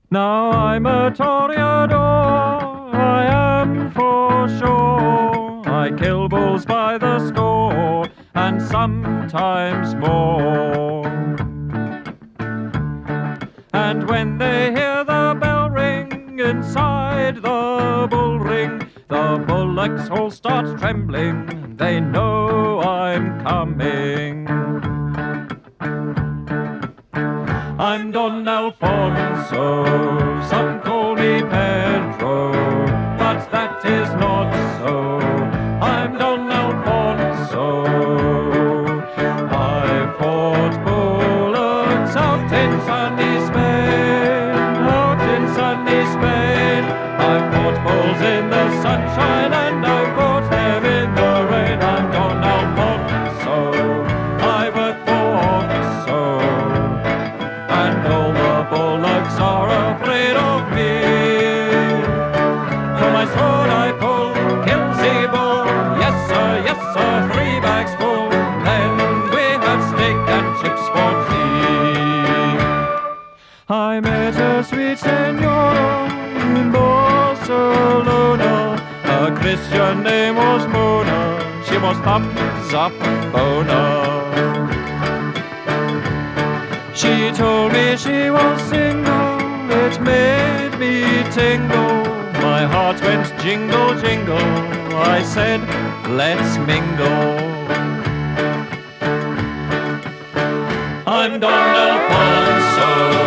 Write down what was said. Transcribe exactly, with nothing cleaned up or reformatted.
Now I'm a toreador, I am for sure. I kill bulls by the score, and sometimes more. And when they hear the bell ring inside the bull ring, the bullocks all start trembling, they know I'm coming. I'm Don Alfonso, some call me Pedro, but that is not so. I'm Don Alfonso. I fought bullocks out in sunny Spain, out in sunny Spain. I fought bulls in the sunshine and I fought them in the rain. I'm Don Alfonso. I work for Oxo, and all the bullocks are afraid of me. For my sword I pull, kill the bull, yes sir, yes sir, three bags full. Then we have steak and chips for tea. I met a sweet senora in Barcelona. Her Christian name was Mona, she was thumbs up boner. She told me she was single, it made me tingle. My heart went jingle, jingle, I said, let's mingle. I'm Don Alfonso.